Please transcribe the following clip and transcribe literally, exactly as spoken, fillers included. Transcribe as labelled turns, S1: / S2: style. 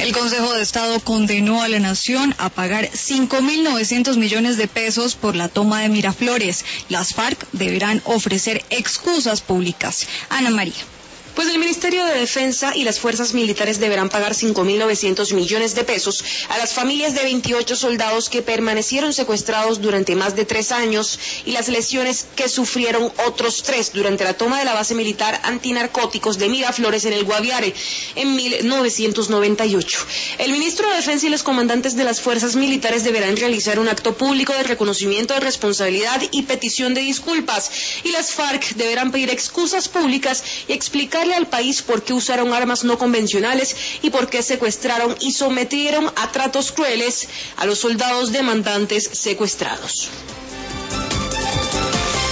S1: El Consejo de Estado condenó a la Nación a pagar cinco mil novecientos millones de pesos por la toma de Miraflores. Las FARC deberán ofrecer excusas públicas. Ana María.
S2: Pues el Ministerio de Defensa y las fuerzas militares deberán pagar cinco mil novecientos millones de pesos a las familias de veintiocho soldados que permanecieron secuestrados durante más de tres años y las lesiones que sufrieron otros tres durante la toma de la base militar antinarcóticos de Miraflores en el Guaviare en mil novecientos noventa y ocho. El ministro de Defensa y los comandantes de las fuerzas militares deberán realizar un acto público de reconocimiento de responsabilidad y petición de disculpas, y las FARC deberán pedir excusas públicas y explicar al país por qué usaron armas no convencionales y por qué secuestraron y sometieron a tratos crueles a los soldados demandantes secuestrados.